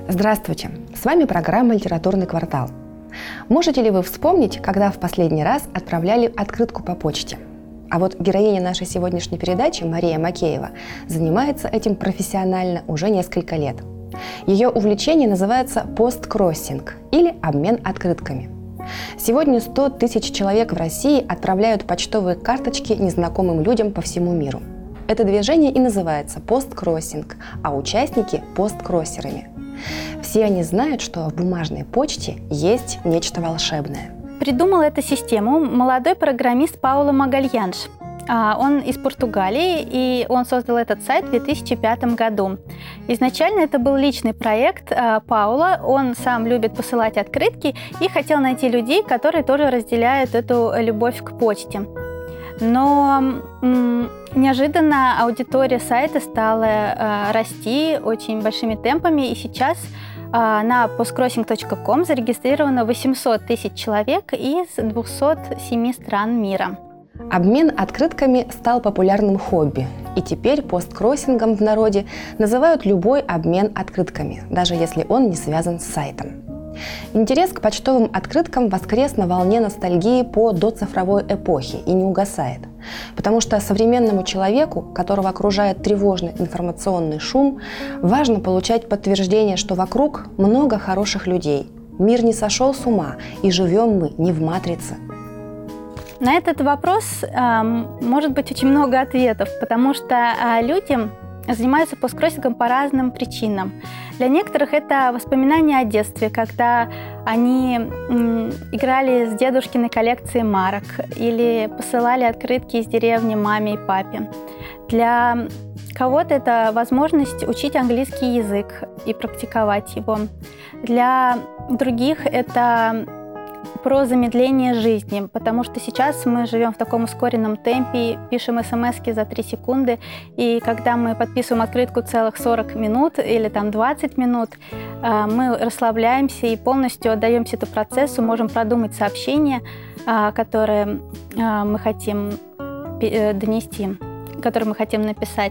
Здравствуйте! С вами программа «Литературный квартал». Можете ли вы вспомнить, когда в последний раз отправляли открытку по почте? А вот героиня нашей сегодняшней передачи, Мария Макеева, занимается этим профессионально уже несколько лет. Ее увлечение называется посткроссинг или обмен открытками. Сегодня 100 тысяч человек в России отправляют почтовые карточки незнакомым людям по всему миру. Это движение и называется посткроссинг, а участники – посткроссерами. Все они знают, что в бумажной почте есть нечто волшебное. Придумал эту систему молодой программист Пауло Магальянш. Он из Португалии, и он создал этот сайт в 2005 году. Изначально это был личный проект Пауло. Он сам любит посылать открытки и хотел найти людей, которые тоже разделяют эту любовь к почте. Но неожиданно аудитория сайта стала расти очень большими темпами, и сейчас на postcrossing.com зарегистрировано 800 тысяч человек из 207 стран мира. Обмен открытками стал популярным хобби, и теперь посткроссингом в народе называют любой обмен открытками, даже если он не связан с сайтом. Интерес к почтовым открыткам воскрес на волне ностальгии по доцифровой эпохе и не угасает, потому что современному человеку, которого окружает тревожный информационный шум, важно получать подтверждение, что вокруг много хороших людей, мир не сошел с ума и живем мы не в матрице. На этот вопрос может быть очень много ответов, потому что люди занимаются посткроссингом по разным причинам. Для некоторых это воспоминания о детстве, когда они играли с дедушкиной коллекцией марок или посылали открытки из деревни маме и папе. Для кого-то это возможность учить английский язык и практиковать его. Для других это про замедление жизни, потому что сейчас мы живем в таком ускоренном темпе, пишем смс-ки за 3 секунды, и когда мы подписываем открытку целых 40 минут или там 20 минут, мы расслабляемся и полностью отдаемся этому процессу, можем продумать сообщения, которые мы хотим донести, которые мы хотим написать.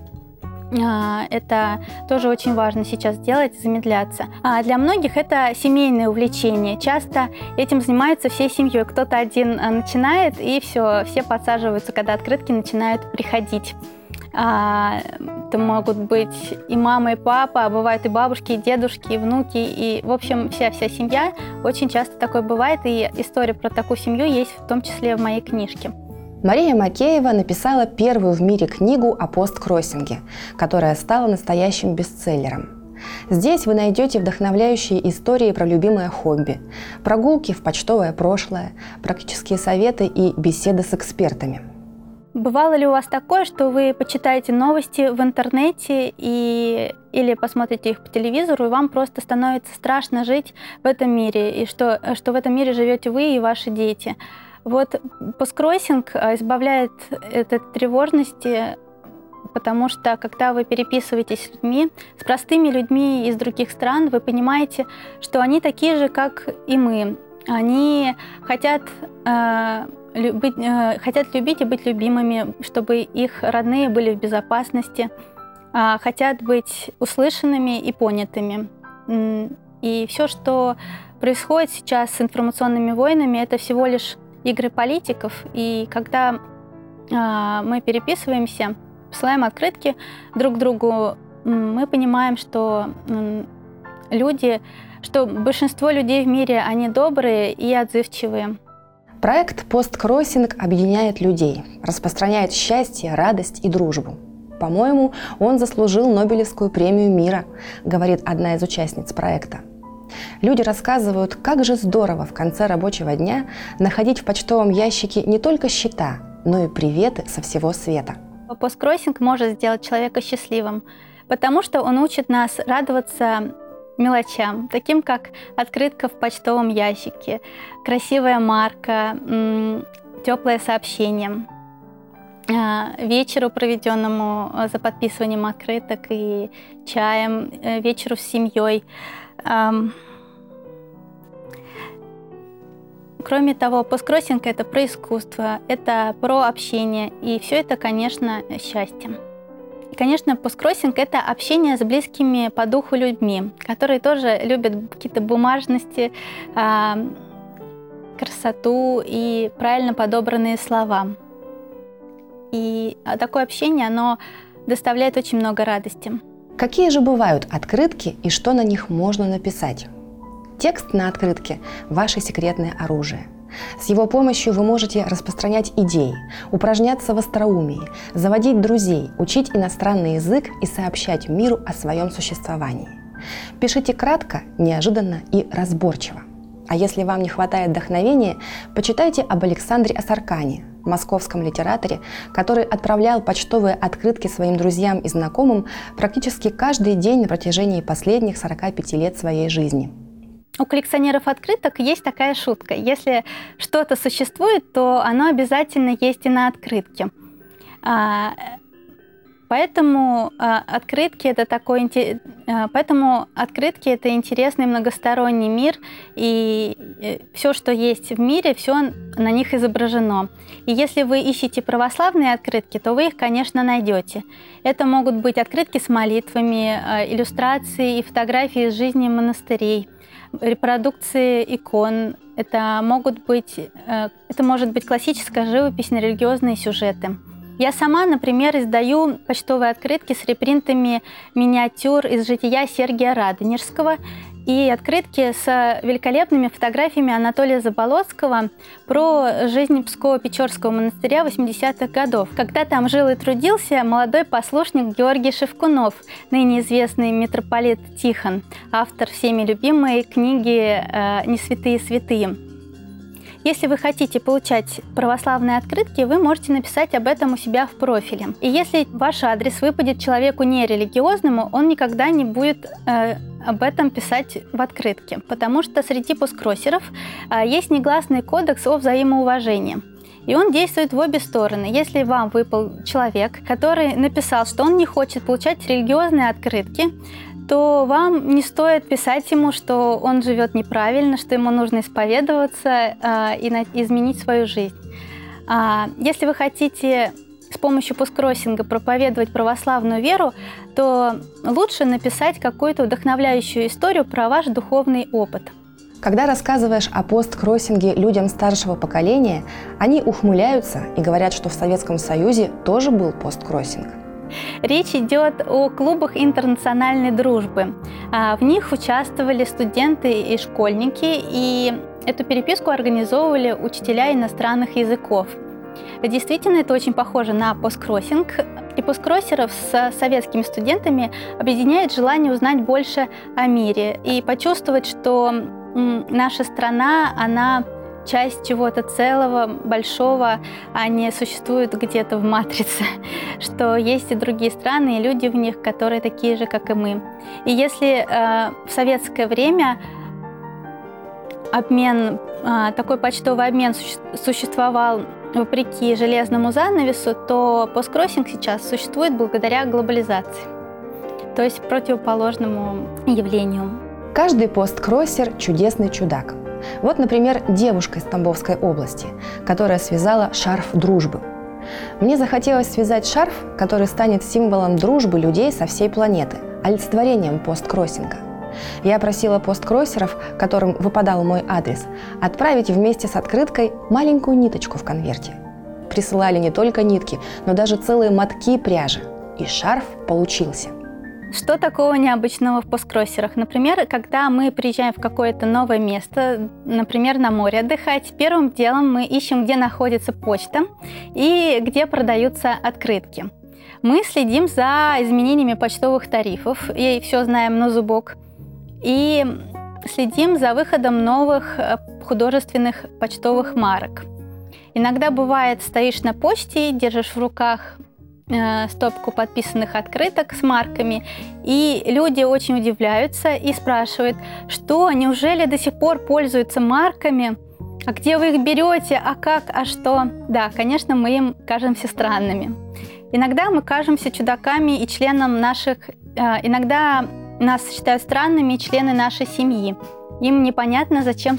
Это тоже очень важно сейчас делать, замедляться. Для многих это семейное увлечение. Часто этим занимаются всей семьей. Кто-то один начинает, и все подсаживаются, когда открытки начинают приходить. Это могут быть и мама, и папа, а бывают и бабушки, и дедушки, и внуки, и, в общем, вся семья. Очень часто такое бывает, и история про такую семью есть в том числе в моей книжке. Мария Макеева написала первую в мире книгу о посткроссинге, которая стала настоящим бестселлером. Здесь вы найдете вдохновляющие истории про любимое хобби, прогулки в почтовое прошлое, практические советы и беседы с экспертами. Бывало ли у вас такое, что вы почитаете новости в интернете или посмотрите их по телевизору, и вам просто становится страшно жить в этом мире, и что в этом мире живете вы и ваши дети? Вот посткроссинг избавляет от этой тревожности, потому что когда вы переписываетесь с людьми, с простыми людьми из других стран, вы понимаете, что они такие же, как и мы. Они хотят любить и быть любимыми, чтобы их родные были в безопасности, хотят быть услышанными и понятыми. И все, что происходит сейчас с информационными войнами, это всего лишь игры политиков, и когда мы переписываемся, посылаем открытки друг другу, мы понимаем, что большинство людей в мире, они добрые и отзывчивые. Проект «Посткроссинг» объединяет людей, распространяет счастье, радость и дружбу. По-моему, он заслужил Нобелевскую премию мира, говорит одна из участниц проекта. Люди рассказывают, как же здорово в конце рабочего дня находить в почтовом ящике не только счета, но и приветы со всего света. Посткроссинг может сделать человека счастливым, потому что он учит нас радоваться мелочам, таким как открытка в почтовом ящике, красивая марка, теплое сообщение, вечеру, проведенному за подписыванием открыток и чаем, вечеру с семьей. Кроме того, посткроссинг – это про искусство, это про общение, и все это, конечно, счастье. И, конечно, посткроссинг – это общение с близкими по духу людьми, которые тоже любят какие-то бумажности, красоту и правильно подобранные слова. И такое общение, оно доставляет очень много радости. Какие же бывают открытки и что на них можно написать? Текст на открытке – ваше секретное оружие. С его помощью вы можете распространять идеи, упражняться в остроумии, заводить друзей, учить иностранный язык и сообщать миру о своем существовании. Пишите кратко, неожиданно и разборчиво. А если вам не хватает вдохновения, почитайте об Александре Асаркане, московском литераторе, который отправлял почтовые открытки своим друзьям и знакомым практически каждый день на протяжении последних 45 лет своей жизни. У коллекционеров открыток есть такая шутка. Если что-то существует, то оно обязательно есть и на открытке. Поэтому открытки это интересный многосторонний мир, и все, что есть в мире, все на них изображено. И если вы ищете православные открытки, то вы их, конечно, найдете. Это могут быть открытки с молитвами, иллюстрации и фотографии из жизни монастырей, репродукции икон. Это может быть классическая живопись на религиозные сюжеты. Я сама, например, издаю почтовые открытки с репринтами миниатюр из жития Сергия Радонежского и открытки с великолепными фотографиями Анатолия Заболоцкого про жизнь Псково-Печорского монастыря 80-х годов, когда там жил и трудился молодой послушник Георгий Шевкунов, ныне известный митрополит Тихон, автор всеми любимой книги «Не святые святые». Если вы хотите получать православные открытки, вы можете написать об этом у себя в профиле. И если ваш адрес выпадет человеку нерелигиозному, он никогда не будет об этом писать в открытке, потому что среди посткроссеров есть негласный кодекс о взаимоуважении. И он действует в обе стороны. Если вам выпал человек, который написал, что он не хочет получать религиозные открытки, то вам не стоит писать ему, что он живет неправильно, что ему нужно исповедоваться и изменить свою жизнь. Если вы хотите с помощью посткроссинга проповедовать православную веру, то лучше написать какую-то вдохновляющую историю про ваш духовный опыт. Когда рассказываешь о посткроссинге людям старшего поколения, они ухмыляются и говорят, что в Советском Союзе тоже был посткроссинг. Речь идет о клубах интернациональной дружбы. В них участвовали студенты и школьники, и эту переписку организовывали учителя иностранных языков. Действительно, это очень похоже на посткроссинг. И посткроссеров с советскими студентами объединяет желание узнать больше о мире и почувствовать, что наша страна, она часть чего-то целого, большого, а не существует где-то в матрице, что есть и другие страны, и люди в них, которые такие же, как и мы. И если в советское время такой почтовый обмен существовал вопреки железному занавесу, то посткроссинг сейчас существует благодаря глобализации, то есть противоположному явлению. Каждый посткроссер – чудесный чудак. Вот, например, девушка из Тамбовской области, которая связала шарф дружбы. Мне захотелось связать шарф, который станет символом дружбы людей со всей планеты, олицетворением посткроссинга. Я просила посткроссеров, которым выпадал мой адрес, отправить вместе с открыткой маленькую ниточку в конверте. Присылали не только нитки, но даже целые мотки пряжи. И шарф получился. Что такого необычного в посткроссерах? Например, когда мы приезжаем в какое-то новое место, например, на море отдыхать, первым делом мы ищем, где находится почта и где продаются открытки. Мы следим за изменениями почтовых тарифов, и все знаем на зубок, и следим за выходом новых художественных почтовых марок. Иногда бывает, стоишь на почте, держишь в руках стопку подписанных открыток с марками, и люди очень удивляются и спрашивают, что, неужели до сих пор пользуются марками? А где вы их берете? А как? А что? Да, конечно, мы им кажемся странными. Иногда мы кажемся чудаками и членам иногда нас считают странными члены нашей семьи. Им непонятно, зачем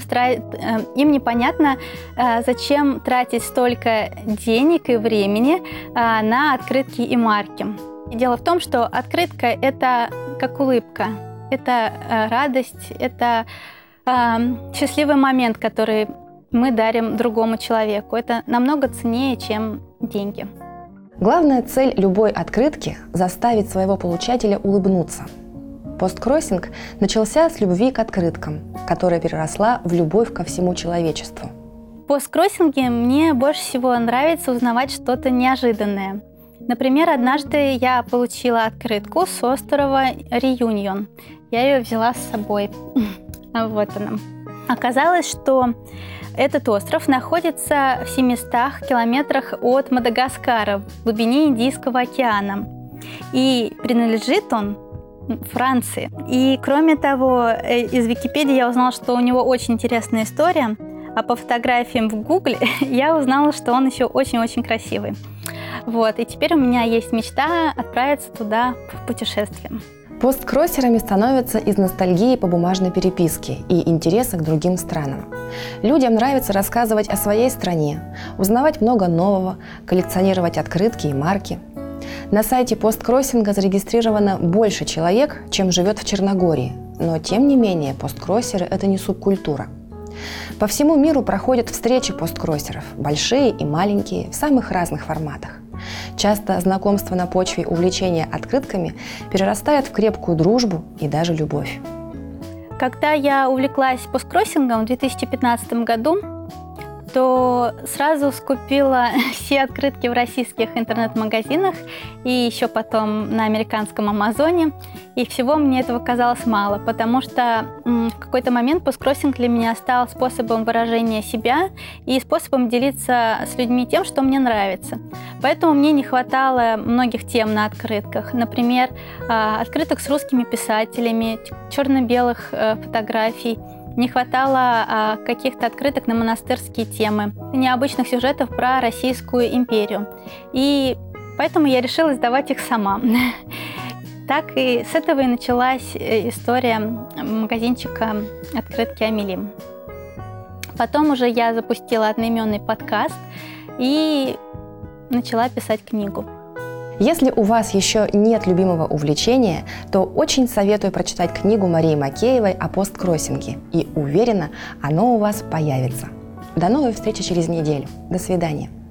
тратить столько денег и времени на открытки и марки. Дело в том, что открытка – это как улыбка, это радость, это счастливый момент, который мы дарим другому человеку. Это намного ценнее, чем деньги. Главная цель любой открытки – заставить своего получателя улыбнуться. Посткроссинг начался с любви к открыткам, которая переросла в любовь ко всему человечеству. В посткроссинге мне больше всего нравится узнавать что-то неожиданное. Например, однажды я получила открытку с острова Реюньон. Я ее взяла с собой. Вот она. Оказалось, что этот остров находится в 700 километрах от Мадагаскара, в глубине Индийского океана. И принадлежит он Франции. И кроме того, из Википедии я узнала, что у него очень интересная история, а по фотографиям в Гугле я узнала, что он еще очень-очень красивый. Вот, и теперь у меня есть мечта отправиться туда в путешествие. Посткроссерами становятся из ностальгии по бумажной переписке и интереса к другим странам. Людям нравится рассказывать о своей стране, узнавать много нового, коллекционировать открытки и марки. На сайте посткроссинга зарегистрировано больше человек, чем живет в Черногории, но тем не менее посткроссеры – это не субкультура. По всему миру проходят встречи посткроссеров, большие и маленькие, в самых разных форматах. Часто знакомство на почве увлечения открытками перерастает в крепкую дружбу и даже любовь. Когда я увлеклась посткроссингом в 2015 году, то сразу скупила все открытки в российских интернет-магазинах и еще потом на американском Амазоне. И всего мне этого казалось мало, потому что в какой-то момент посткроссинг для меня стал способом выражения себя и способом делиться с людьми тем, что мне нравится. Поэтому мне не хватало многих тем на открытках. Например, открыток с русскими писателями, черно-белых фотографий. Не хватало каких-то открыток на монастырские темы, необычных сюжетов про Российскую империю. И поэтому я решила издавать их сама. Так и с этого и началась история магазинчика «Открытки Амели». Потом уже я запустила одноименный подкаст и начала писать книгу. Если у вас еще нет любимого увлечения, то очень советую прочитать книгу Марии Макеевой о посткроссинге. И уверена, оно у вас появится. До новой встречи через неделю. До свидания.